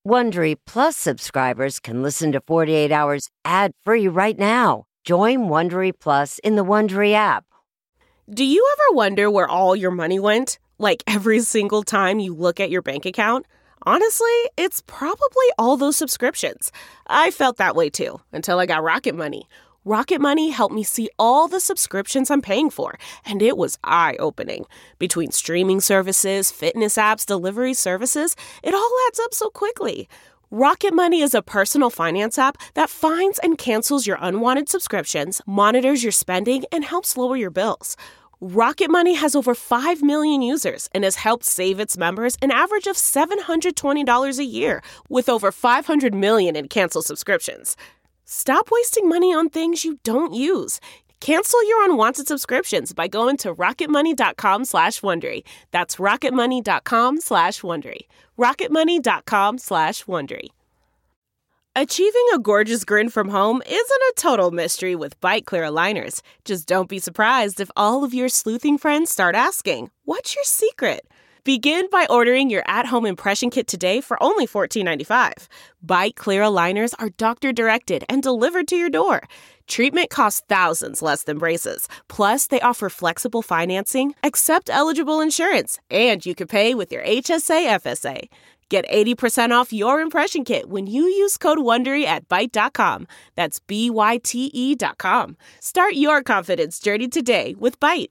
Wondery Plus subscribers can listen to 48 Hours ad-free right now. Join Wondery Plus in the Wondery app. Do you ever wonder where all your money went? Like every single time you look at your bank account? Honestly, it's probably all those subscriptions. I felt that way too, until I got Rocket Money. Rocket Money helped me see all the subscriptions I'm paying for, and it was eye-opening. Between streaming services, fitness apps, delivery services, it all adds up so quickly. Rocket Money is a personal finance app that finds and cancels your unwanted subscriptions, monitors your spending, and helps lower your bills. Rocket Money has over 5 million users and has helped save its members an average of $720 a year, with over 500 million in canceled subscriptions. Stop wasting money on things you don't use. Cancel your unwanted subscriptions by going to rocketmoney.com/Wondery. That's rocketmoney.com/Wondery. rocketmoney.com/Wondery. Achieving a gorgeous grin from home isn't a total mystery with Byte Clear aligners. Just don't be surprised if all of your sleuthing friends start asking, "What's your secret?" Begin by ordering your at-home impression kit today for only $14.95. Byte Clear aligners are doctor-directed and delivered to your door. Treatment costs thousands less than braces. Plus, they offer flexible financing, accept eligible insurance, and you can pay with your HSA FSA. Get 80% off your impression kit when you use code WONDERY at Byte.com. That's BYTE.com. Start your confidence journey today with Byte.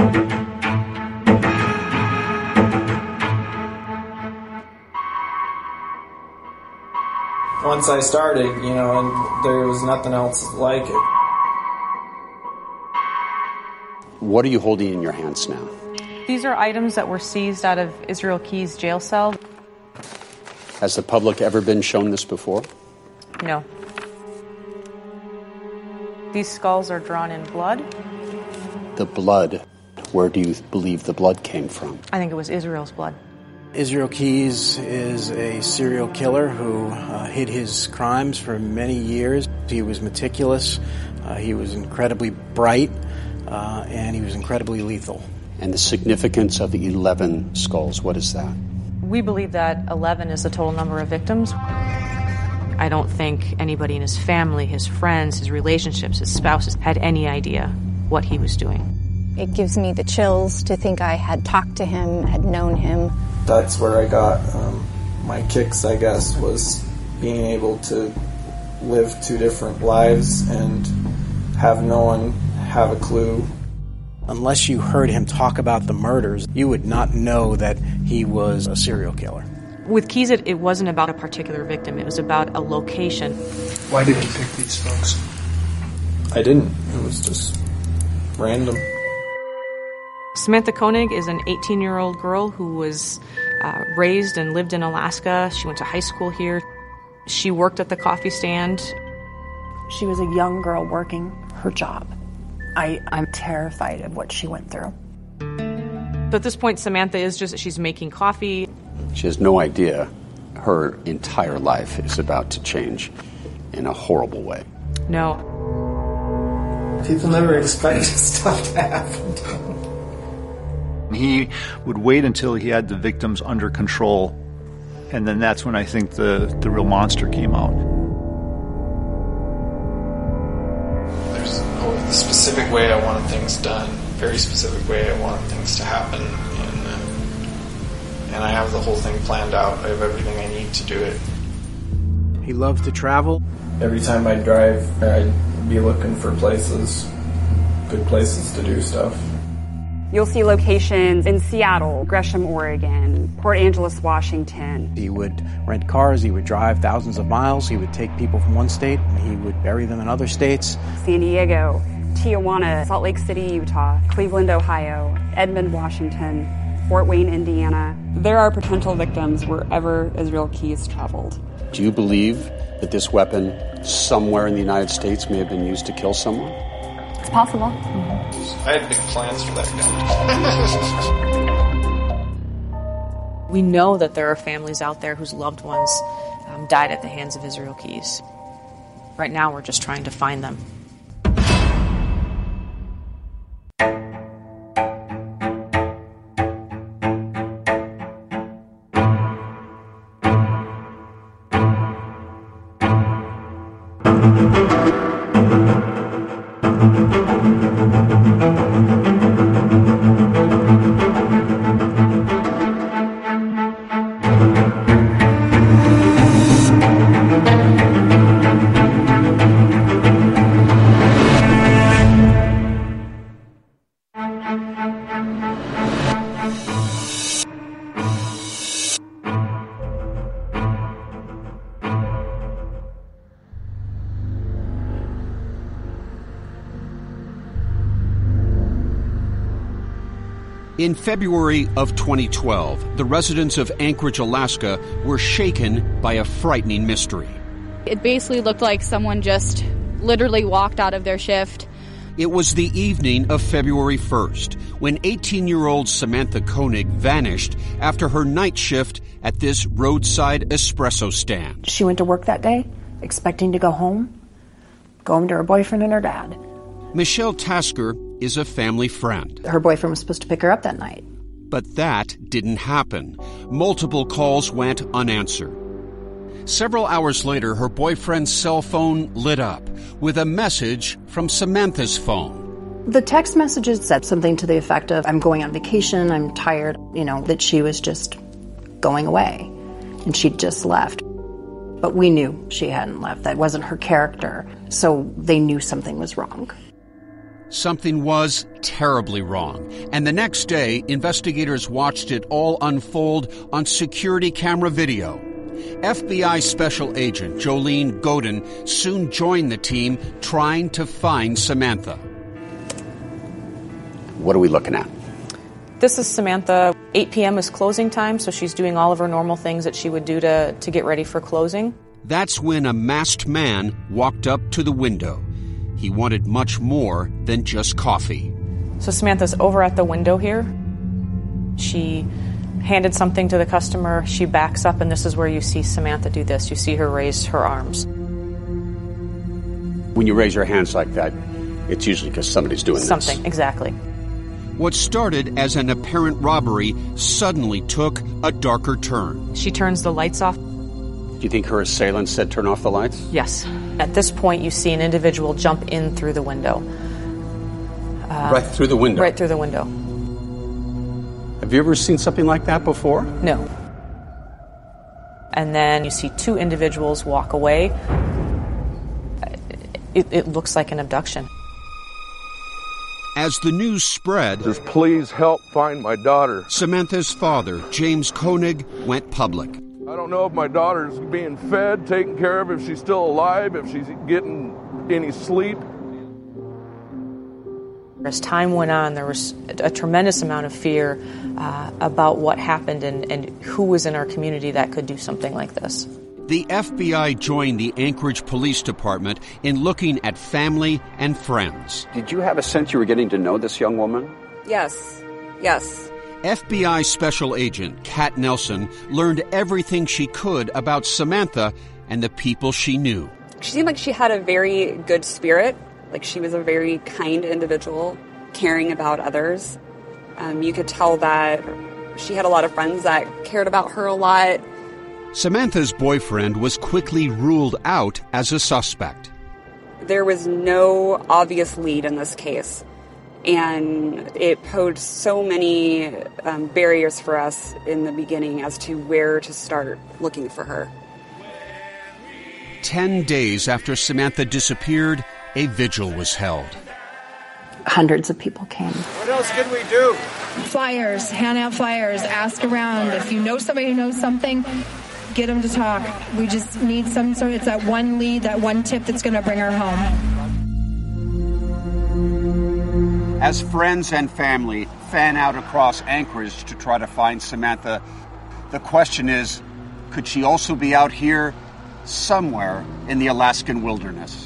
Once I started, and there was nothing else like it. What are you holding in your hands now? These are items that were seized out of Israel Keyes' jail cell. Has the public ever been shown this before? No. These skulls are drawn in blood. The blood, where do you believe the blood came from? I think it was Israel's blood. Israel Keyes is a serial killer who hid his crimes for many years. He was meticulous, he was incredibly bright, and he was incredibly lethal. And the significance of the 11 skulls, what is that? We believe that 11 is the total number of victims. I don't think anybody in his family, his friends, his relationships, his spouses had any idea what he was doing. It gives me the chills to think I had talked to him, had known him. That's where I got my kicks, I guess, was being able to live two different lives and have no one have a clue. Unless you heard him talk about the murders, you would not know that he was a serial killer. With Keyes, it wasn't about a particular victim. It was about a location. Why did you pick these folks? I didn't. It was just random. Samantha Koenig is an 18-year-old girl who was raised and lived in Alaska. She went to high school here. She worked at the coffee stand. She was a young girl working her job. I'm terrified of what she went through. So at this point, Samantha she's making coffee. She has no idea her entire life is about to change in a horrible way. No. People never expect stuff to happen to them. He would wait until he had the victims under control, and then that's when I think the real monster came out. There's a specific way I wanted things done, very specific way I wanted things to happen, and I have the whole thing planned out. I have everything I need to do it. He loved to travel. Every time I'd drive, I'd be looking for places, good places to do stuff. You'll see locations in Seattle, Gresham, Oregon, Port Angeles, Washington. He would rent cars, he would drive thousands of miles, he would take people from one state and he would bury them in other states. San Diego, Tijuana, Salt Lake City, Utah, Cleveland, Ohio, Edmond, Washington, Fort Wayne, Indiana. There are potential victims wherever Israel Keyes traveled. Do you believe that this weapon somewhere in the United States may have been used to kill someone? It's possible. I had big plans for that gun. We know that there are families out there whose loved ones died at the hands of Israel Keyes. Right now, we're just trying to find them. In February of 2012, the residents of Anchorage, Alaska, were shaken by a frightening mystery. It basically looked like someone just literally walked out of their shift. It was the evening of February 1st when 18-year-old Samantha Koenig vanished after her night shift at this roadside espresso stand. She went to work that day, expecting to go home to her boyfriend and her dad. Michelle Tasker is a family friend. Her boyfriend was supposed to pick her up that night. But that didn't happen. Multiple calls went unanswered. Several hours later, her boyfriend's cell phone lit up with a message from Samantha's phone. The text messages said something to the effect of, I'm going on vacation, I'm tired, that she was just going away and she'd just left. But we knew she hadn't left. That wasn't her character. So they knew something was wrong. Something was terribly wrong. And the next day, investigators watched it all unfold on security camera video. FBI Special Agent Jolene Godin soon joined the team trying to find Samantha. What are we looking at? This is Samantha. 8 p.m. is closing time, so she's doing all of her normal things that she would do to get ready for closing. That's when a masked man walked up to the window. He wanted much more than just coffee. So Samantha's over at the window here. She handed something to the customer. She backs up, and this is where you see Samantha do this. You see her raise her arms. When you raise your hands like that, it's usually because somebody's doing something, exactly. What started as an apparent robbery suddenly took a darker turn. She turns the lights off. Do you think her assailant said turn off the lights? Yes. At this point, you see an individual jump in through the window. Right through the window? Right through the window. Have you ever seen something like that before? No. And then you see two individuals walk away. It looks like an abduction. As the news spread, just please help find my daughter. Samantha's father, James Koenig, went public. I don't know if my daughter's being fed, taken care of, if she's still alive, if she's getting any sleep. As time went on, there was a tremendous amount of fear about what happened and who was in our community that could do something like this. The FBI joined the Anchorage Police Department in looking at family and friends. Did you have a sense you were getting to know this young woman? Yes. FBI Special Agent Kat Nelson learned everything she could about Samantha and the people she knew. She seemed like she had a very good spirit. Like she was a very kind individual, caring about others. You could tell that she had a lot of friends that cared about her a lot. Samantha's boyfriend was quickly ruled out as a suspect. There was no obvious lead in this case, and it posed so many barriers for us in the beginning as to where to start looking for her. 10 days after Samantha disappeared, a vigil was held. Hundreds of people came. What else can we do? Flyers, hand out flyers, ask around. If you know somebody who knows something, get them to talk. We just need some sort of, it's that one lead, that one tip that's going to bring her home. As friends and family fan out across Anchorage to try to find Samantha, the question is, could she also be out here somewhere in the Alaskan wilderness?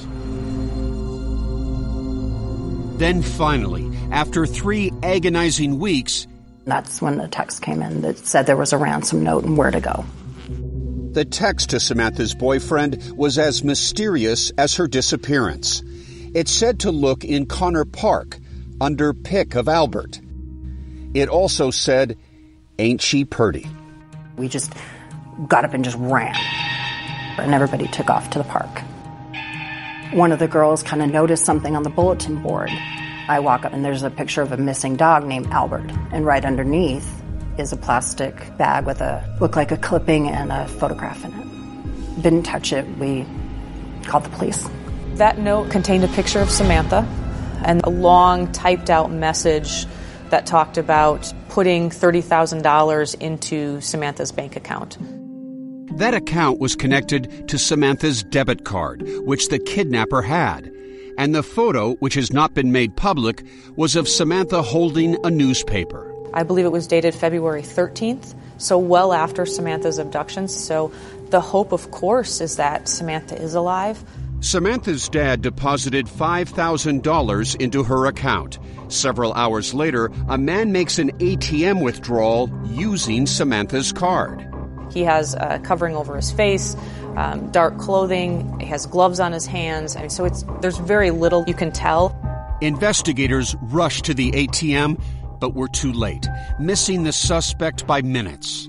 Then finally, after 3 agonizing weeks, that's when the text came in that said there was a ransom note and where to go. The text to Samantha's boyfriend was as mysterious as her disappearance. It said to look in Connor Park, under pick of Albert. It also said, "Ain't she purty?" We just got up and just ran. And everybody took off to the park. One of the girls kind of noticed something on the bulletin board. I walk up and there's a picture of a missing dog named Albert. And right underneath is a plastic bag with looked like a clipping and a photograph in it. Didn't touch it. We called the police. That note contained a picture of Samantha and a long typed out message that talked about putting $30,000 into Samantha's bank account. That account was connected to Samantha's debit card, which the kidnapper had. And the photo, which has not been made public, was of Samantha holding a newspaper. I believe it was dated February 13th, so well after Samantha's abduction. So the hope, of course, is that Samantha is alive. Samantha's dad deposited $5,000 into her account. Several hours later, a man makes an ATM withdrawal using Samantha's card. He has a covering over his face, dark clothing, he has gloves on his hands, and so there's very little you can tell. Investigators rushed to the ATM, but were too late, missing the suspect by minutes.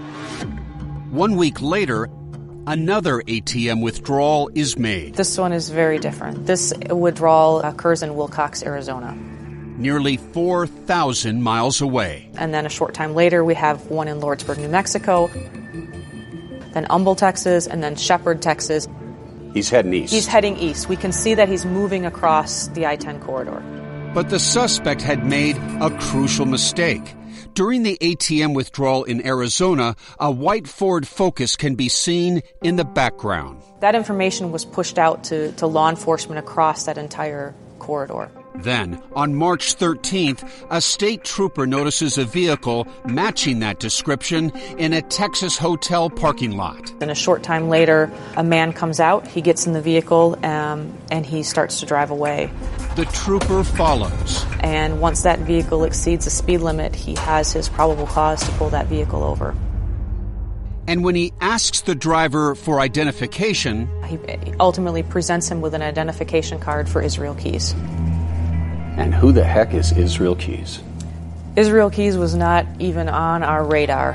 1 week later, another ATM withdrawal is made. This one is very different. This withdrawal occurs in Wilcox, Arizona. Nearly 4,000 miles away. And then a short time later, we have one in Lordsburg, New Mexico, then Humble, Texas, and then Shepherd, Texas. He's heading east. He's heading east. We can see that he's moving across the I-10 corridor. But the suspect had made a crucial mistake. During the ATM withdrawal in Arizona, a white Ford Focus can be seen in the background. That information was pushed out to law enforcement across that entire corridor. Then, on March 13th, a state trooper notices a vehicle matching that description in a Texas hotel parking lot. And a short time later, a man comes out, he gets in the vehicle, and he starts to drive away. The trooper follows. And once that vehicle exceeds the speed limit, he has his probable cause to pull that vehicle over. And when he asks the driver for identification, he ultimately presents him with an identification card for Israel Keys. And who the heck is Israel Keys? Israel Keys was not even on our radar.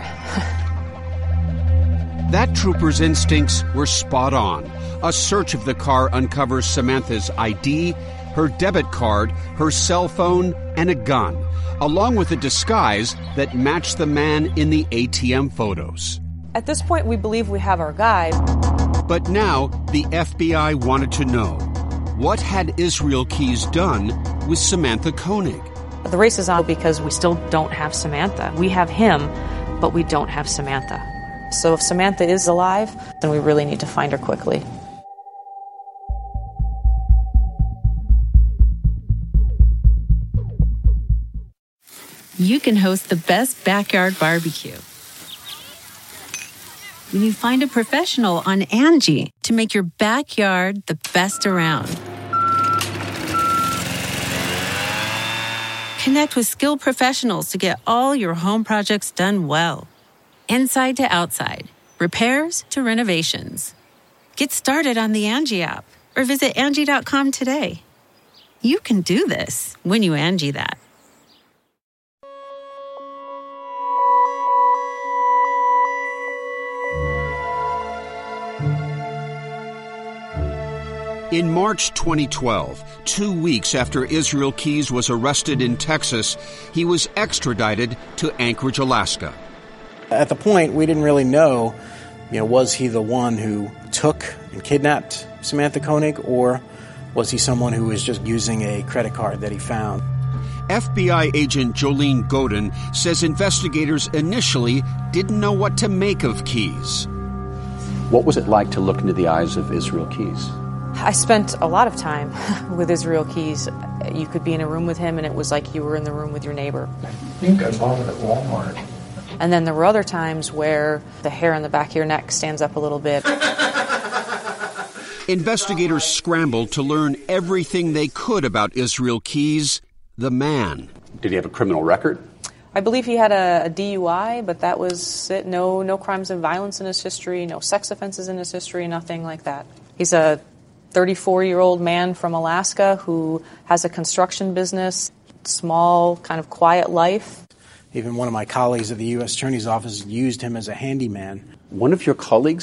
That trooper's instincts were spot on. A search of the car uncovers Samantha's ID, her debit card, her cell phone, and a gun, along with a disguise that matched the man in the ATM photos. At this point, we believe we have our guy. But now, the FBI wanted to know, what had Israel Keys done with Samantha Koenig? The race is on because we still don't have Samantha. We have him, but we don't have Samantha. So if Samantha is alive, then we really need to find her quickly. You can host the best backyard barbecue when you find a professional on Angie to make your backyard the best around. Connect with skilled professionals to get all your home projects done well. Inside to outside, repairs to renovations. Get started on the Angie app or visit Angie.com today. You can do this when you Angie that. In March 2012, 2 weeks after Israel Keys was arrested in Texas, he was extradited to Anchorage, Alaska. At the point, we didn't really know, was he the one who took and kidnapped Samantha Koenig, or was he someone who was just using a credit card that he found? FBI agent Jolene Godin says investigators initially didn't know what to make of Keys. What was it like to look into the eyes of Israel Keys? I spent a lot of time with Israel Keys. You could be in a room with him and it was like you were in the room with your neighbor. I think I bought it at Walmart. And then there were other times where the hair on the back of your neck stands up a little bit. Investigators scrambled to learn everything they could about Israel Keys, the man. Did he have a criminal record? I believe he had a DUI, but that was it. No crimes of violence in his history, no sex offenses in his history, nothing like that. He's a 34-year-old man from Alaska who has a construction business, small, kind of quiet life. Even one of my colleagues at the U.S. Attorney's Office used him as a handyman. One of your colleagues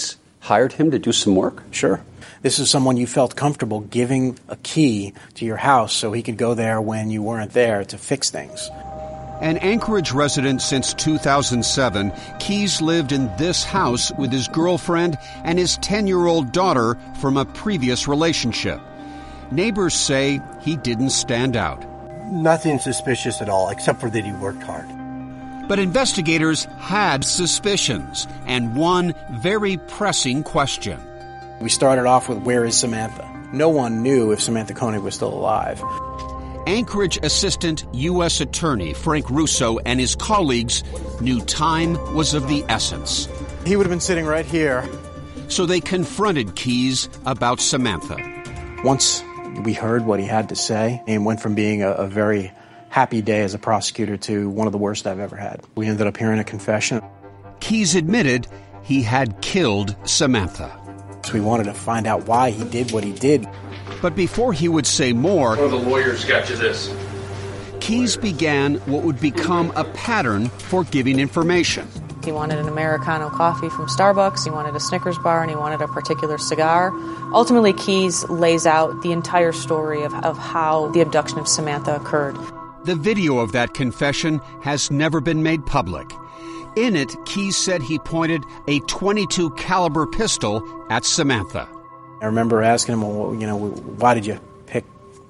hired him to do some work? Sure. This is someone you felt comfortable giving a key to your house so he could go there when you weren't there to fix things. An Anchorage resident since 2007, Keyes lived in this house with his girlfriend and his 10-year-old daughter from a previous relationship. Neighbors say he didn't stand out. Nothing suspicious at all, except for that he worked hard. But investigators had suspicions, and one very pressing question. We started off with, where is Samantha? No one knew if Samantha Koenig was still alive. Anchorage Assistant U.S. Attorney Frank Russo and his colleagues knew time was of the essence. He would have been sitting right here. So they confronted Keyes about Samantha. Once we heard what he had to say, it went from being a very happy day as a prosecutor to one of the worst I've ever had. We ended up hearing a confession. Keyes admitted he had killed Samantha. So we wanted to find out why he did what he did. But before he would say more, one of the lawyers got you this. Keyes began what would become a pattern for giving information. He wanted an Americano coffee from Starbucks, he wanted a Snickers bar, and he wanted a particular cigar. Ultimately, Keyes lays out the entire story of how the abduction of Samantha occurred. The video of that confession has never been made public. In it, Keyes said he pointed a .22 caliber pistol at Samantha. I remember asking him, well, why did you pick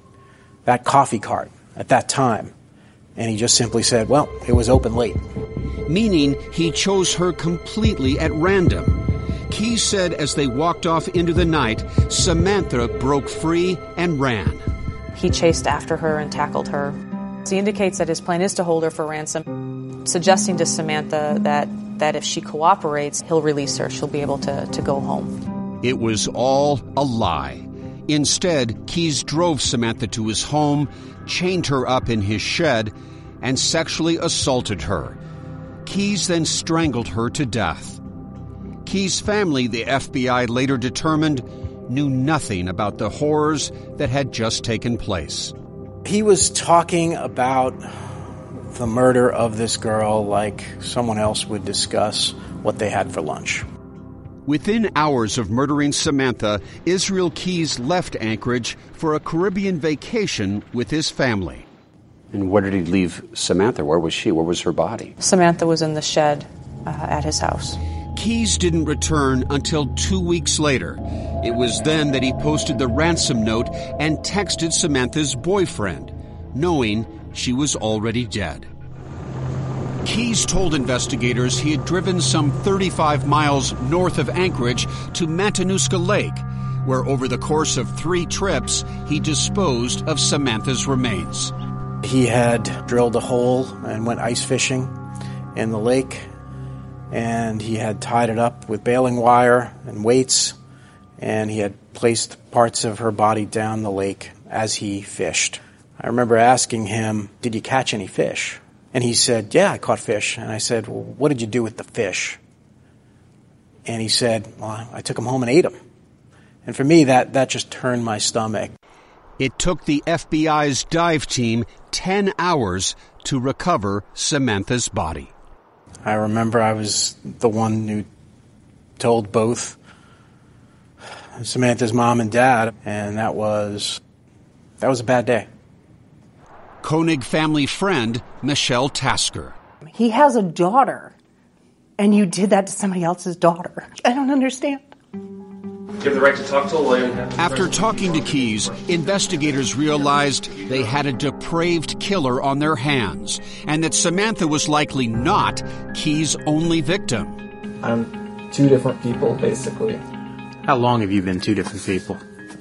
that coffee cart at that time? And he just simply said, well, it was open late. Meaning he chose her completely at random. Keyes said as they walked off into the night, Samantha broke free and ran. He chased after her and tackled her. He indicates that his plan is to hold her for ransom, suggesting to Samantha that if she cooperates, he'll release her. She'll be able to go home. It was all a lie. Instead, Keyes drove Samantha to his home, chained her up in his shed, and sexually assaulted her. Keyes then strangled her to death. Keyes' family, the FBI later determined, knew nothing about the horrors that had just taken place. He was talking about the murder of this girl like someone else would discuss what they had for lunch. Within hours of murdering Samantha, Israel Keyes left Anchorage for a Caribbean vacation with his family. And where did he leave Samantha? Where was she? Where was her body? Samantha was in the shed at his house. Keyes didn't return until 2 weeks later. It was then that he posted the ransom note and texted Samantha's boyfriend, knowing she was already dead. Keyes told investigators he had driven some 35 miles north of Anchorage to Matanuska Lake, where over the course of 3 trips, he disposed of Samantha's remains. He had drilled a hole and went ice fishing in the lake, and he had tied it up with baling wire and weights, and he had placed parts of her body down the lake as he fished. I remember asking him, did you catch any fish? And he said, yeah, I caught fish. And I said, well, what did you do with the fish? And he said, well, I took them home and ate them. And for me, that just turned my stomach. It took the FBI's dive team 10 hours to recover Samantha's body. I remember I was the one who told both Samantha's mom and dad, and that was a bad day. Koenig family friend Michelle Tasker. He has a daughter, and you did that to somebody else's daughter. I don't understand. You have the right to talk to a lawyer. After talking to Keyes, investigators realized they had a depraved killer on their hands, and that Samantha was likely not Keyes' only victim. I'm 2 different people, basically. How long have you been 2 different people?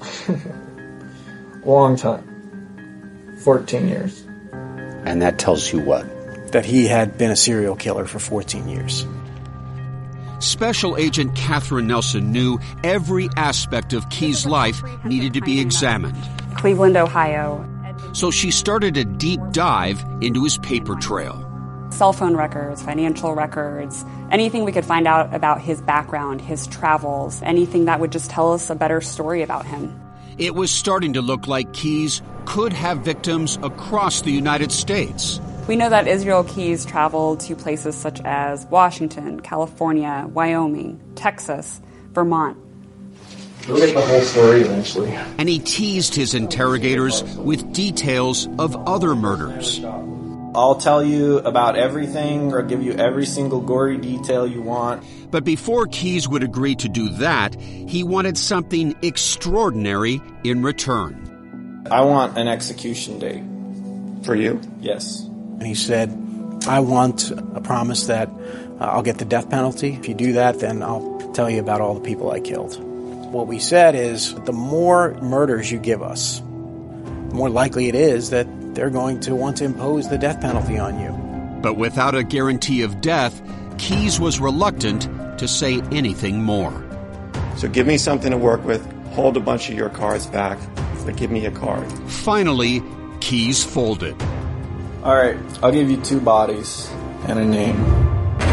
Long time. 14 years. And that tells you what? That he had been a serial killer for 14 years. Special Agent Catherine Nelson knew every aspect of Keyes' life needed to be examined. Cleveland, Ohio. So she started a deep dive into his paper trail. Cell phone records, financial records, anything we could find out about his background, his travels, anything that would just tell us a better story about him. It was starting to look like Keyes could have victims across the United States. We know that Israel Keyes traveled to places such as Washington, California, Wyoming, Texas, Vermont. We'll get the whole story eventually. And he teased his interrogators with details of other murders. I'll tell you about everything or give you every single gory detail you want. But before Keyes would agree to do that, he wanted something extraordinary in return. I want an execution date. For you? Yes. And he said, I want a promise that I'll get the death penalty. If you do that, then I'll tell you about all the people I killed. What we said is, the more murders you give us, the more likely it is that they're going to want to impose the death penalty on you. But without a guarantee of death, Keyes was reluctant to say anything more. So give me something to work with, hold a bunch of your cards back, but give me a card. Finally, Keyes folded. All right, I'll give you 2 bodies and a name.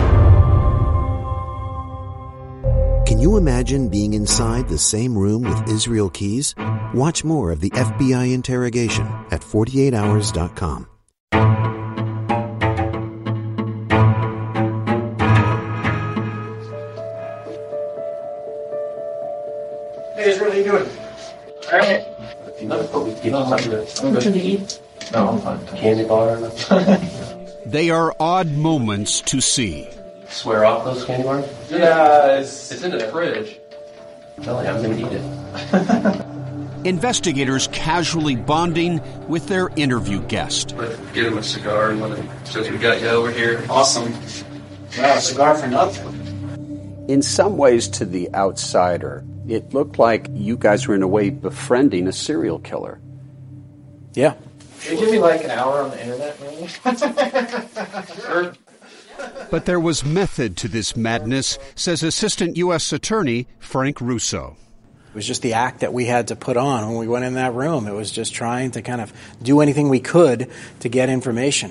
Can you imagine being inside the same room with Israel Keyes? Watch more of the FBI interrogation at 48hours.com. Hey, Israel, how you doing? All right. Something to eat? No, I'm fine. Candy bar or nothing? They are odd moments to see. Swear off those candy bars? Yeah, it's in the fridge. Tell you, I'm going to eat it. Investigators casually bonding with their interview guest. Get him a cigar and let him, since we got you over here. Awesome. Wow, a cigar for nothing. In some ways, to the outsider, it looked like you guys were in a way befriending a serial killer. Yeah. Can you give me like an hour on the internet, maybe? Sure. But there was method to this madness, says Assistant U.S. Attorney Frank Russo. It was just the act that we had to put on when we went in that room. It was just trying to kind of do anything we could to get information.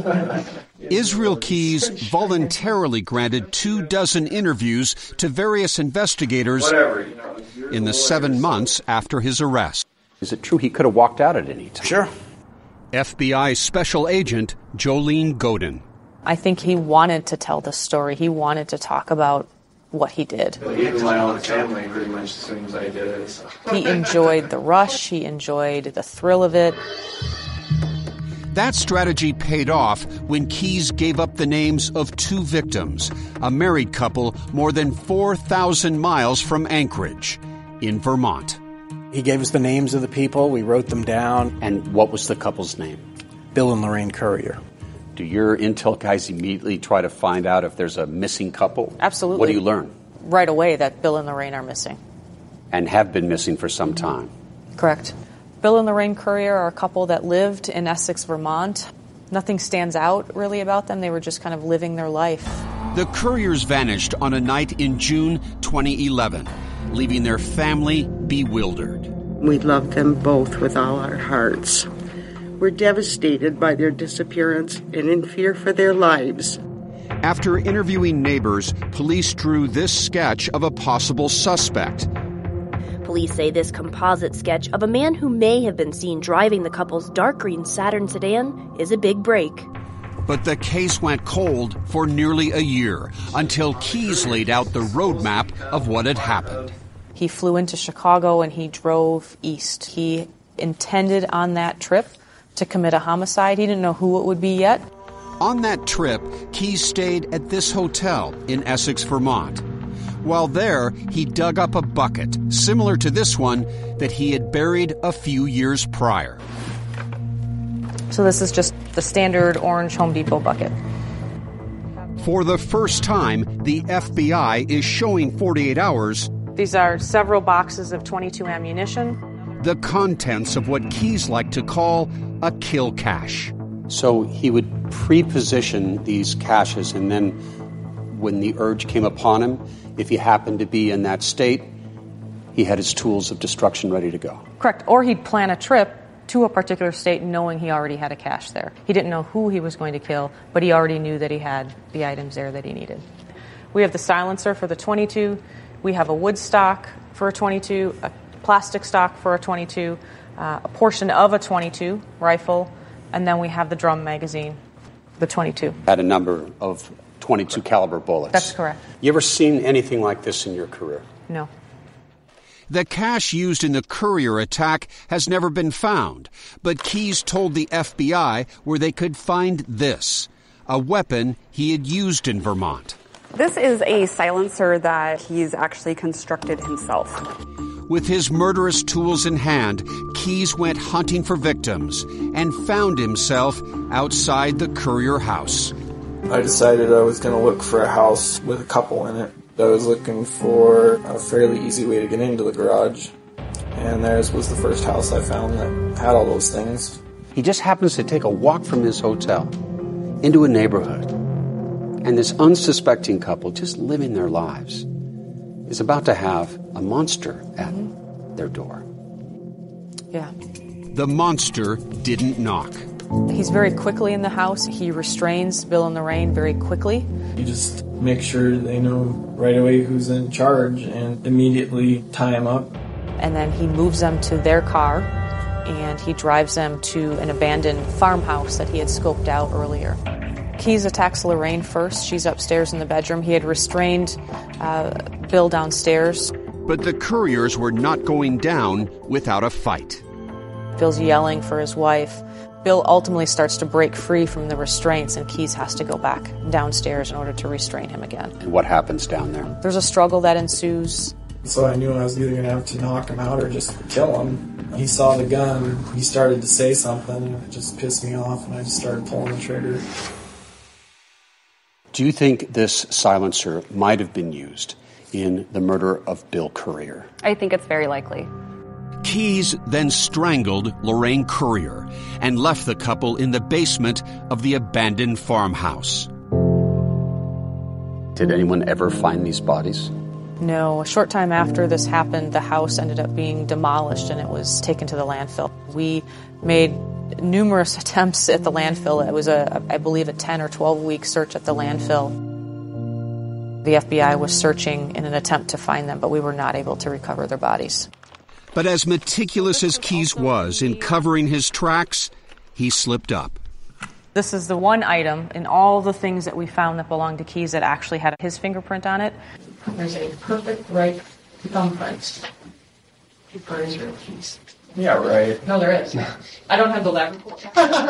Israel Keyes voluntarily granted 24 interviews to various investigators in the 7 months after his arrest. Is it true he could have walked out at any time? Sure. FBI Special Agent Jolene Godin. I think he wanted to tell the story. He wanted to talk about what he did. Even my own family pretty much as soon as I did it. So. He enjoyed the rush. He enjoyed the thrill of it. That strategy paid off when Keyes gave up the names of 2 victims, a married couple more than 4,000 miles from Anchorage in Vermont. He gave us the names of the people. We wrote them down. And what was the couple's name? Bill and Lorraine Currier. Do your intel guys immediately try to find out if there's a missing couple? Absolutely. What do you learn? Right away that Bill and Lorraine are missing. And have been missing for some time. Correct. Bill and Lorraine Currier are a couple that lived in Essex, Vermont. Nothing stands out really about them. They were just kind of living their life. The Curriers vanished on a night in June 2011, leaving their family bewildered. We love them both with all our hearts. We're devastated by their disappearance and in fear for their lives. After interviewing neighbors, police drew this sketch of a possible suspect. Police say this composite sketch of a man who may have been seen driving the couple's dark green Saturn sedan is a big break. But the case went cold for nearly a year until Keyes laid out the roadmap of what had happened. He flew into Chicago and he drove east. He intended on that trip to commit a homicide. He didn't know who it would be yet. On that trip, Keyes stayed at this hotel in Essex, Vermont. While there, he dug up a bucket similar to this one that he had buried a few years prior. So this is just the standard orange Home Depot bucket. For the first time, the FBI is showing 48 Hours. These are several boxes of .22 ammunition. The contents of what Keyes liked to call a kill cache. So he would pre-position these caches, and then when the urge came upon him, if he happened to be in that state, he had his tools of destruction ready to go. Correct. Or he'd plan a trip to a particular state knowing he already had a cache there. He didn't know who he was going to kill, but he already knew that he had the items there that he needed. We have the silencer for the .22. We have a wood stock for a .22, a plastic stock for a .22, a portion of a .22 rifle, and then we have the drum magazine, the .22. Had a number of .22 caliber bullets. That's correct. You ever seen anything like this in your career? No. The cash used in the Courier attack has never been found, but Keyes told the FBI where they could find this, a weapon he had used in Vermont. This is a silencer that he's actually constructed himself. With his murderous tools in hand, Keyes went hunting for victims and found himself outside the Courier house. I decided I was going to look for a house with a couple in it. I was looking for a fairly easy way to get into the garage, and theirs was the first house I found that had all those things. He just happens to take a walk from his hotel into a neighborhood, and this unsuspecting couple, just living their lives, is about to have a monster at their door. Yeah. The monster didn't knock. He's very quickly in the house. He restrains Bill and Lorraine very quickly. You just make sure they know right away who's in charge and immediately tie him up. And then he moves them to their car, and he drives them to an abandoned farmhouse that he had scoped out earlier. Keyes attacks Lorraine first. She's upstairs in the bedroom. He had restrained Bill downstairs. But the Couriers were not going down without a fight. Bill's yelling for his wife. Bill ultimately starts to break free from the restraints, and Keyes has to go back downstairs in order to restrain him again. And what happens down there? There's a struggle that ensues. So I knew I was either going to have to knock him out or just kill him. He saw the gun, he started to say something, and it just pissed me off, and I just started pulling the trigger. Do you think this silencer might have been used in the murder of Bill Courier? I think it's very likely. Keyes then strangled Lorraine Courier and left the couple in the basement of the abandoned farmhouse. Did anyone ever find these bodies? No. A short time after this happened, the house ended up being demolished and it was taken to the landfill. We made numerous attempts at the landfill. It was, I believe, a 10 or 12-week search at the landfill. The FBI was searching in an attempt to find them, but we were not able to recover their bodies. But as meticulous as Keyes was in covering his tracks, he slipped up. This is the one item in all the things that we found that belonged to Keyes that actually had his fingerprint on it. There's a perfect right thumbprint for Israel Keyes. Yeah, right. No, there is. I don't have the lab report.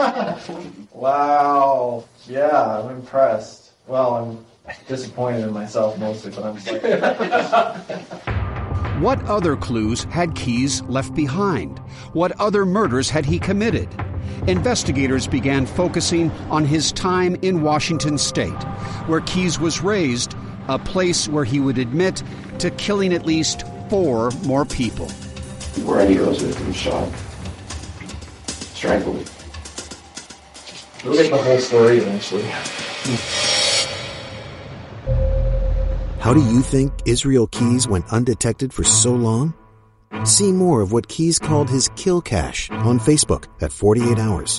Wow. Yeah, I'm impressed. Well, I'm disappointed in myself mostly, but I'm like... What other clues had Keyes left behind? What other murders had he committed? Investigators began focusing on his time in Washington State, where Keyes was raised, a place where he would admit to killing at least 4 more people. Where any of those victims shot, strangled. We'll get the whole story eventually. How do you think Israel Keyes went undetected for so long? See more of what Keyes called his kill cache on Facebook at 48 Hours.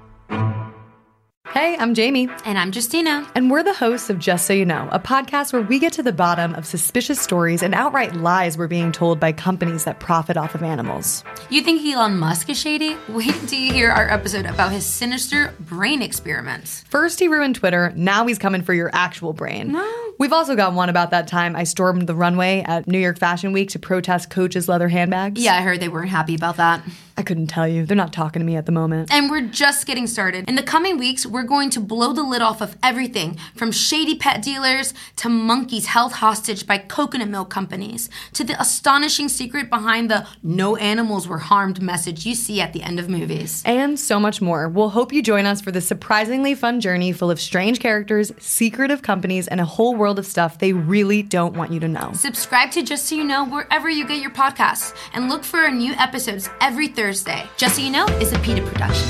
Hey, I'm Jamie. And I'm Justina. And we're the hosts of Just So You Know, a podcast where we get to the bottom of suspicious stories and outright lies we're being told by companies that profit off of animals. You think Elon Musk is shady? Wait until you hear our episode about his sinister brain experiments. First he ruined Twitter, now he's coming for your actual brain. No. We've also got one about that time I stormed the runway at New York Fashion Week to protest Coach's leather handbags. Yeah, I heard they weren't happy about that. I couldn't tell you. They're not talking to me at the moment. And we're just getting started. In the coming weeks, we're going to blow the lid off of everything from shady pet dealers to monkeys held hostage by coconut milk companies to the astonishing secret behind the no animals were harmed message you see at the end of movies. And so much more. We'll hope you join us for this surprisingly fun journey full of strange characters, secretive companies, and a whole world of stuff they really don't want you to know. Subscribe to Just So You Know wherever you get your podcasts and look for our new episodes every Thursday. Just So You Know is a PETA production.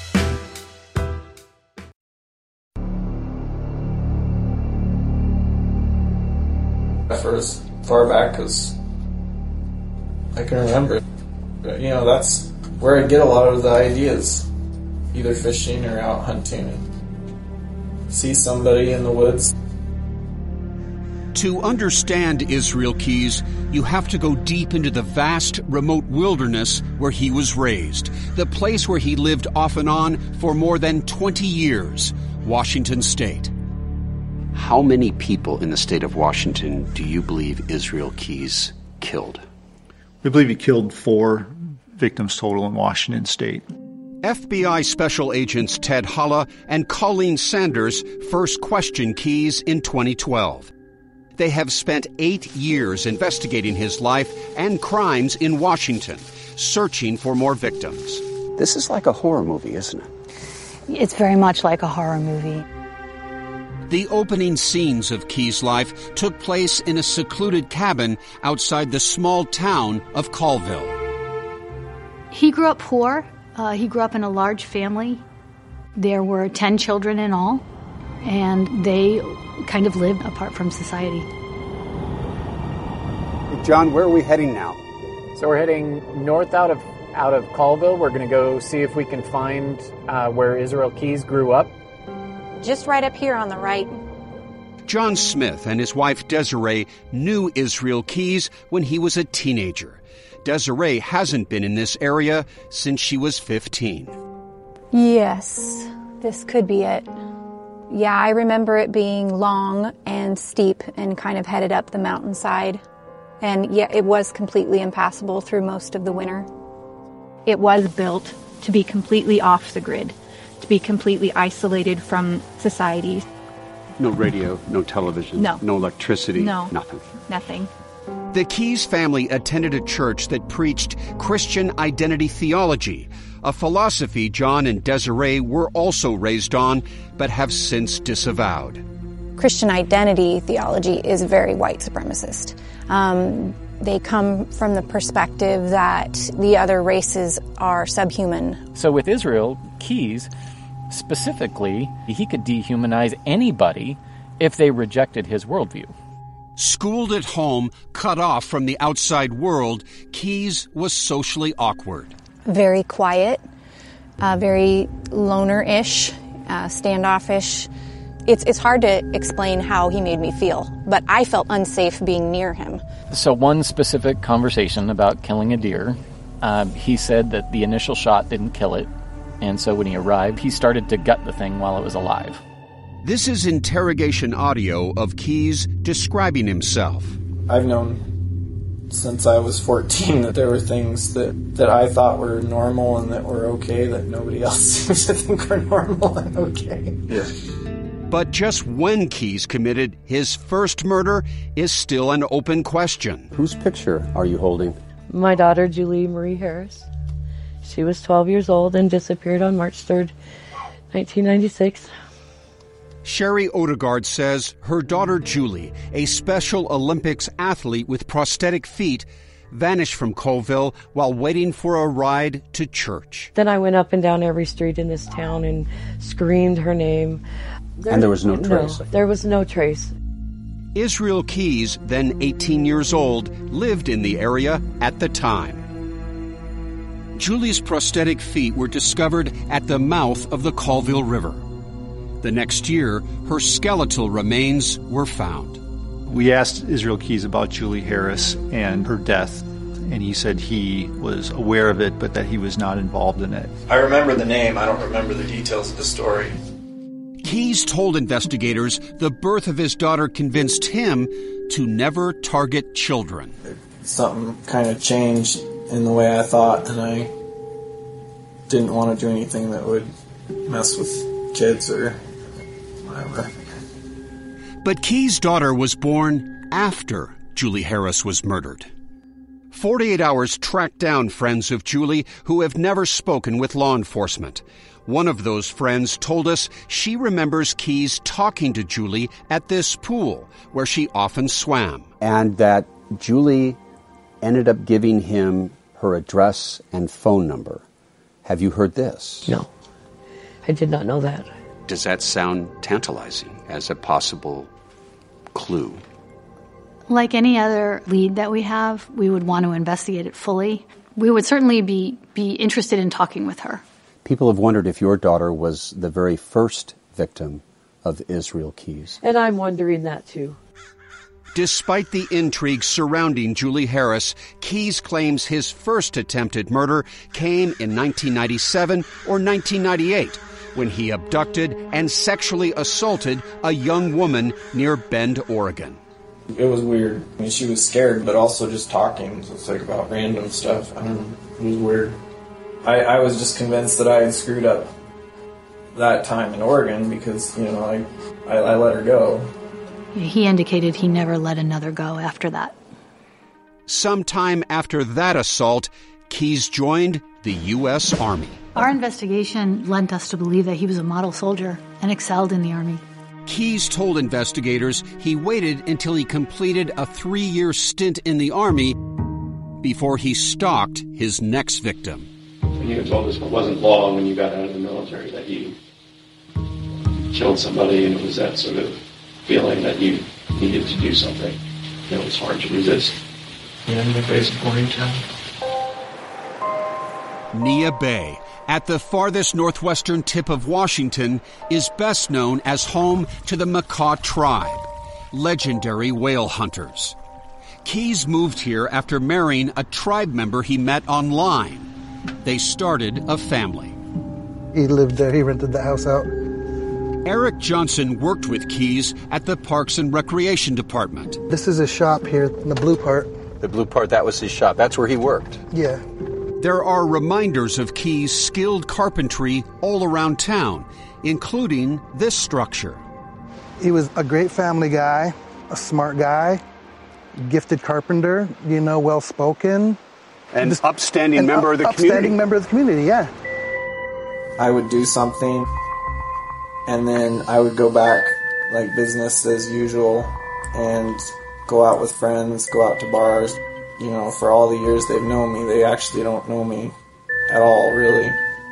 For as far back as I can remember. But, that's where I get a lot of the ideas. Either fishing or out hunting. And see somebody in the woods. To understand Israel Keyes, you have to go deep into the vast, remote wilderness where he was raised, the place where he lived off and on for more than 20 years, Washington State. How many people in the state of Washington do you believe Israel Keyes killed? We believe he killed 4 victims total in Washington state. FBI Special Agents Ted Holla and Colleen Sanders first questioned Keyes in 2012. They have spent 8 years investigating his life and crimes in Washington, searching for more victims. This is like a horror movie, isn't it? It's very much like a horror movie. The opening scenes of Keyes' life took place in a secluded cabin outside the small town of Colville. He grew up poor. He grew up in a large family. There were 10 children in all, and they kind of lived apart from society. John, where are we heading now? So we're heading north out of Colville. We're going to go see if we can find where Israel Keyes grew up. Just right up here on the right. John Smith and his wife Desiree knew Israel Keyes when he was a teenager. Desiree hasn't been in this area since she was 15. Yes, this could be it. Yeah, I remember it being long and steep and kind of headed up the mountainside. And yeah, it was completely impassable through most of the winter. It was built to be completely off the grid, to be completely isolated from society. No radio, no television, no electricity, no, nothing. The Keyes family attended a church that preached Christian identity theology, a philosophy John and Desiree were also raised on, but have since disavowed. Christian identity theology is very white supremacist. They come from the perspective that the other races are subhuman. So with Israel Keyes, specifically, he could dehumanize anybody if they rejected his worldview. Schooled at home, cut off from the outside world, Keyes was socially awkward. Very quiet, very loner-ish, standoffish. It's hard to explain how he made me feel, but I felt unsafe being near him. So one specific conversation about killing a deer, he said that the initial shot didn't kill it, and so when he arrived, he started to gut the thing while it was alive. This is interrogation audio of Keyes describing himself. I've known since I was 14 that there were things that I thought were normal and that were okay that nobody else seems to think are normal and okay. Yeah. But just when Keyes committed his first murder is still an open question. Whose picture are you holding? My daughter, Julie Marie Harris. She was 12 years old and disappeared on March 3rd, 1996. Sherry Odegaard says her daughter Julie, a Special Olympics athlete with prosthetic feet, vanished from Colville while waiting for a ride to church. Then I went up and down every street in this town and screamed her name. And there was no trace? No, there was no trace. Israel Keyes, then 18 years old, lived in the area at the time. Julie's prosthetic feet were discovered at the mouth of the Colville River. The next year, her skeletal remains were found. We asked Israel Keyes about Julie Harris and her death, and he said he was aware of it, but that he was not involved in it. I remember the name. I don't remember the details of the story. Keyes told investigators the birth of his daughter convinced him to never target children. Something kind of changed in the way I thought, and I didn't want to do anything that would mess with kids or whatever. But Keyes' daughter was born after Julie Harris was murdered. 48 Hours tracked down friends of Julie who have never spoken with law enforcement. One of those friends told us she remembers Keyes talking to Julie at this pool where she often swam. And that Julie ended up giving him her address and phone number. Have you heard this? No, I did not know that. Does that sound tantalizing as a possible clue? Like any other lead that we have, we would want to investigate it fully. We would certainly be interested in talking with her. People have wondered if your daughter was the very first victim of Israel Keyes. And I'm wondering that too. Despite the intrigue surrounding Julie Harris, Keyes claims his first attempted murder came in 1997 or 1998, when he abducted and sexually assaulted a young woman near Bend, Oregon. It was weird. I mean, she was scared, but also just talking. So it's like about random stuff. I don't know. It was weird. I was just convinced that I had screwed up that time in Oregon because, you know, I let her go. He indicated he never let another go after that. Sometime after that assault, Keyes joined the U.S. Army. Our investigation led us to believe that he was a model soldier and excelled in the Army. Keyes told investigators he waited until he completed a 3-year stint in the Army before he stalked his next victim. And you told us it wasn't long when you got out of the military that you killed somebody, and it was that sort of feeling that you needed to do something. It was hard to resist. Yeah, in the face of boarding town. Neah Bay, at the farthest northwestern tip of Washington, is best known as home to the Makah tribe, legendary whale hunters. Keyes moved here after marrying a tribe member he met online. They started a family. He lived there. He rented the house out. Eric Johnson worked with Keyes at the Parks and Recreation Department. This is his shop here, in the blue part. The blue part, that was his shop. That's where he worked. Yeah. There are reminders of Keyes' skilled carpentry all around town, including this structure. He was a great family guy, a smart guy, gifted carpenter, you know, well-spoken. An upstanding member of the community. Upstanding member of the community, yeah. I would do something, and then I would go back like business as usual and go out with friends, go out to bars. You know, for all the years they've known me, they actually don't know me at all, really.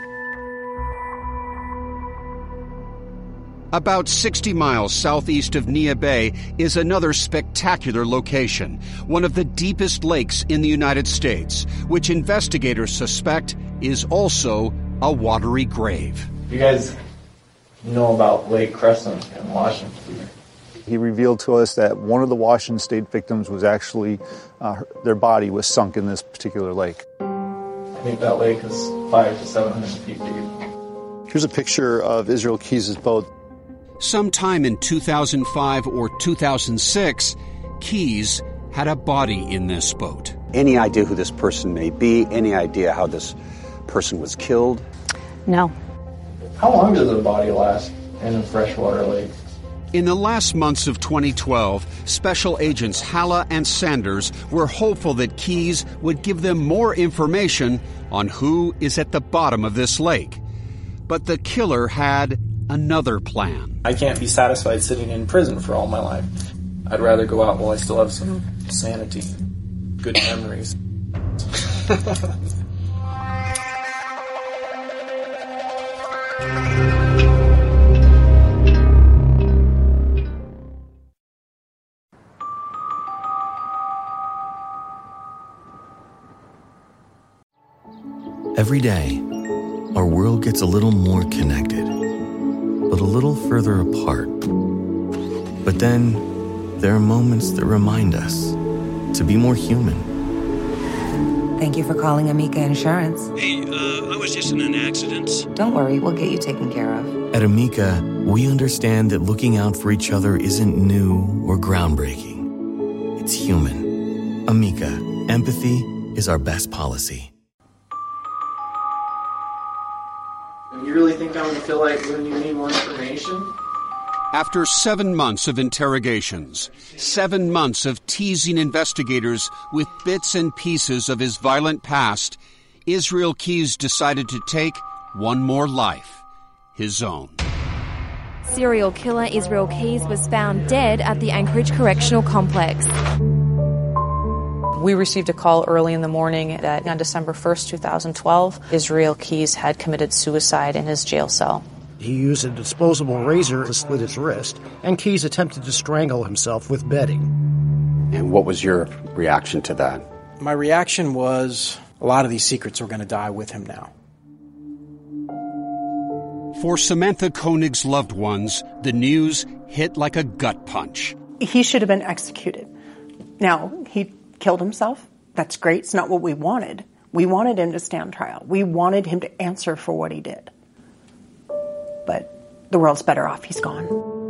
About 60 miles southeast of Neah Bay is another spectacular location, one of the deepest lakes in the United States, which investigators suspect is also a watery grave. You guys know about Lake Crescent in Washington? He revealed to us that one of the Washington State victims was actually, their body was sunk in this particular lake. I think that lake is 500 to 700 feet deep. Here's a picture of Israel Keyes' boat. Sometime in 2005 or 2006, Keyes had a body in this boat. Any idea who this person may be? Any idea how this person was killed? No. How long does a body last in a freshwater lake? In the last months of 2012, Special Agents Halla and Sanders were hopeful that Keyes would give them more information on who is at the bottom of this lake. But the killer had another plan. I can't be satisfied sitting in prison for all my life. I'd rather go out while I still have some sanity, good memories. Every day, our world gets a little more connected, but a little further apart. But then, there are moments that remind us to be more human. Thank you for calling Amica Insurance. Hey, I was just in an accident. Don't worry, we'll get you taken care of. At Amica, we understand that looking out for each other isn't new or groundbreaking. It's human. Amica, empathy is our best policy. You really think I'm going to feel like when you need more information? After 7 months of interrogations, 7 months of teasing investigators with bits and pieces of his violent past, Israel Keyes decided to take one more life, his own. Serial killer Israel Keyes was found dead at the Anchorage Correctional Complex. We received a call early in the morning that on December 1st, 2012, Israel Keyes had committed suicide in his jail cell. He used a disposable razor to slit his wrist, and Keyes attempted to strangle himself with bedding. And what was your reaction to that? My reaction was a lot of these secrets are going to die with him now. For Samantha Koenig's loved ones, the news hit like a gut punch. He should have been executed. Now, he killed himself. That's great. It's not what we wanted. We wanted him to stand trial. We wanted him to answer for what he did. the world's better off he's gone.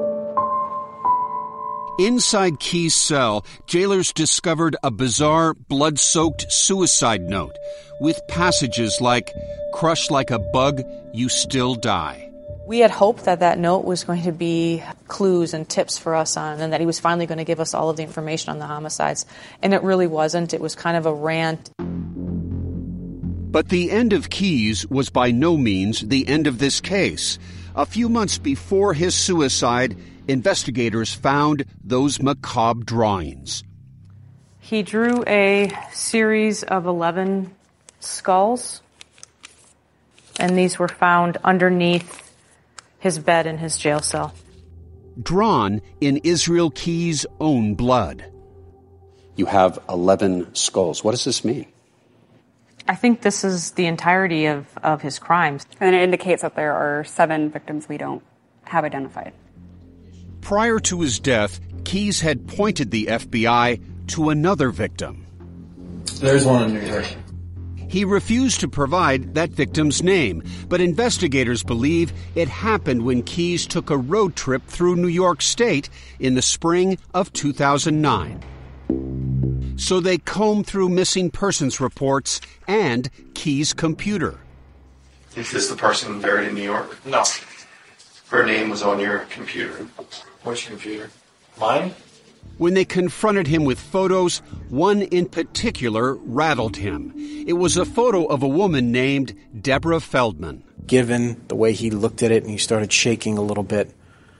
Inside Keyes' cell, jailers discovered a bizarre, blood-soaked suicide note with passages like, "Crushed like a bug, you still die." We had hoped that that note was going to be clues and tips for us on, and that he was finally going to give us all of the information on the homicides. And it really wasn't. It was kind of a rant. But the end of Keyes was by no means the end of this case. A few months before his suicide, investigators found those macabre drawings. He drew a series of 11 skulls, and these were found underneath his bed in his jail cell. Drawn in Israel Keyes' own blood. You have 11 skulls. What does this mean? I think this is the entirety of his crimes. And it indicates that there are 7 victims we don't have identified. Prior to his death, Keyes had pointed the FBI to another victim. There's one in New York. He refused to provide that victim's name, but investigators believe it happened when Keyes took a road trip through New York State in the spring of 2009. So they combed through missing persons reports and Keyes' computer. Is this the person buried in New York? No. Her name was on your computer. Which computer? Mine? When they confronted him with photos, one in particular rattled him. It was a photo of a woman named Deborah Feldman. Given the way he looked at it and he started shaking a little bit,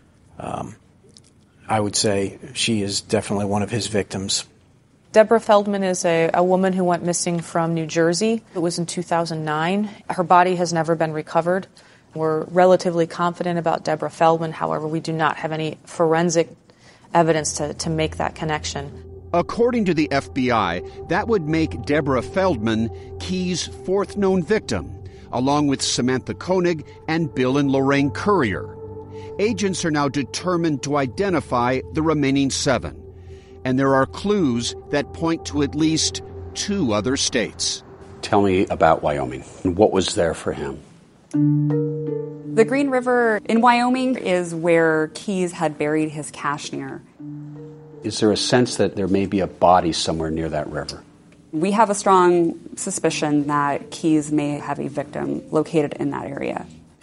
I would say she is definitely one of his victims. Deborah Feldman is a woman who went missing from New Jersey. It was in 2009. Her body has never been recovered. We're relatively confident about Deborah Feldman. However, we do not have any forensic evidence to make that connection. According to the FBI, that would make Deborah Feldman Keyes' 4th known victim, along with Samantha Koenig and Bill and Lorraine Currier. Agents are now determined to identify the remaining 7. And there are clues that point to at least 2 other states. Tell me about Wyoming. What was there for him? The Green River in Wyoming is where Keyes had buried his cache near. Is there a sense that there may be a body somewhere near that river? We have a strong suspicion that Keyes may have a victim located in that area.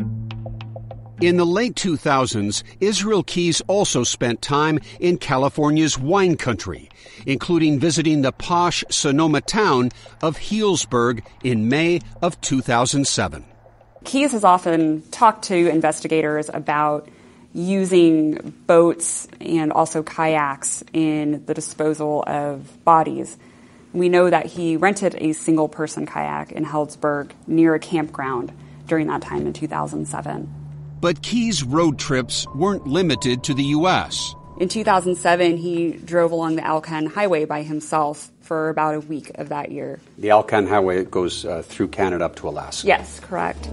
In the late 2000s, Israel Keyes also spent time in California's wine country, including visiting the posh Sonoma town of Healdsburg in May of 2007. Keyes has often talked to investigators about using boats and also kayaks in the disposal of bodies. We know that he rented a single-person kayak in Healdsburg near a campground during that time in 2007. But Keyes' road trips weren't limited to the U.S. In 2007, he drove along the Alcan Highway by himself for about a week of that year. The Alcan Highway goes through Canada up to Alaska. Yes, correct.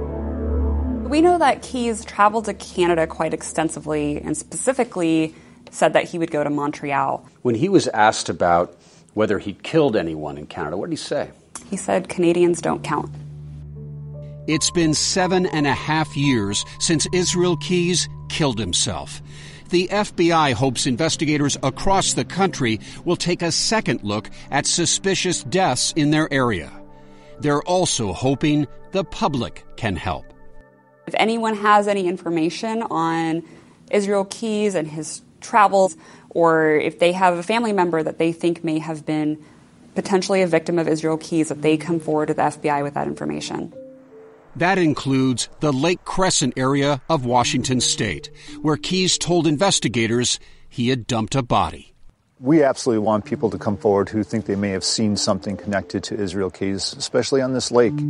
We know that Keyes traveled to Canada quite extensively and specifically said that he would go to Montreal. When he was asked about whether he'd killed anyone in Canada, what did he say? He said, "Canadians don't count." It's been 7.5 years since Israel Keyes killed himself. The FBI hopes investigators across the country will take a second look at suspicious deaths in their area. They're also hoping the public can help. If anyone has any information on Israel Keyes and his travels, or if they have a family member that they think may have been potentially a victim of Israel Keyes, that they come forward to the FBI with that information. That includes the Lake Crescent area of Washington State, where Keyes told investigators he had dumped a body. We absolutely want people to come forward who think they may have seen something connected to Israel Keyes, especially on this lake.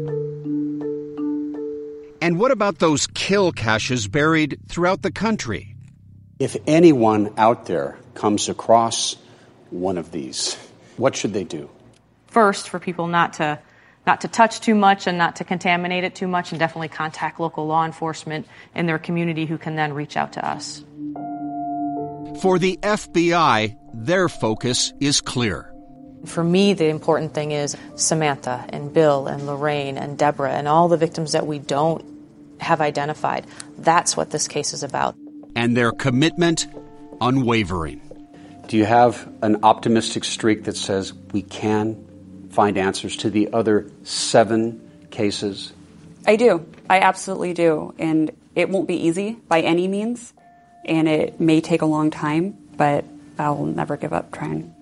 And what about those kill caches buried throughout the country? If anyone out there comes across one of these, what should they do? First, for people not to touch too much and not to contaminate it too much, and definitely contact local law enforcement in their community who can then reach out to us. For the FBI, their focus is clear. For me, the important thing is Samantha and Bill and Lorraine and Deborah and all the victims that we don't have identified. That's what this case is about. And their commitment unwavering. Do you have an optimistic streak that says we can find answers to the other 7 cases? I do. I absolutely do. And it won't be easy by any means. And it may take a long time, but I'll never give up trying.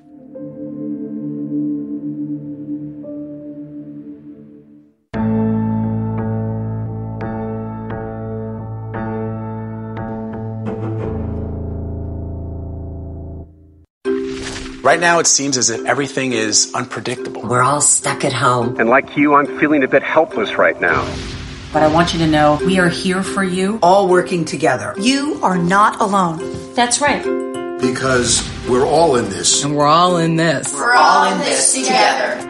Right now, it seems as if everything is unpredictable. We're all stuck at home. And like you, I'm feeling a bit helpless right now. But I want you to know we are here for you, all working together. You are not alone. That's right. Because we're all in this. And we're all in this. We're all in this together.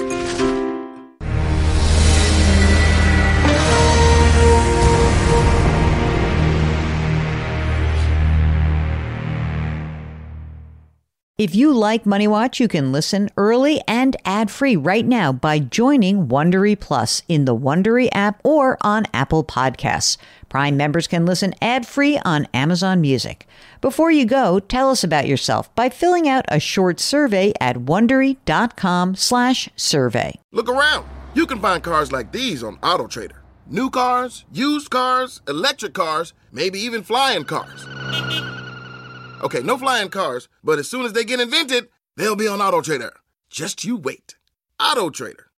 If you like Money Watch, you can listen early and ad-free right now by joining Wondery Plus in the Wondery app or on Apple Podcasts. Prime members can listen ad-free on Amazon Music. Before you go, tell us about yourself by filling out a short survey at Wondery.com/survey. Look around. You can find cars like these on AutoTrader. New cars, used cars, electric cars, maybe even flying cars. Okay, no flying cars, but as soon as they get invented, they'll be on AutoTrader. Just you wait. AutoTrader.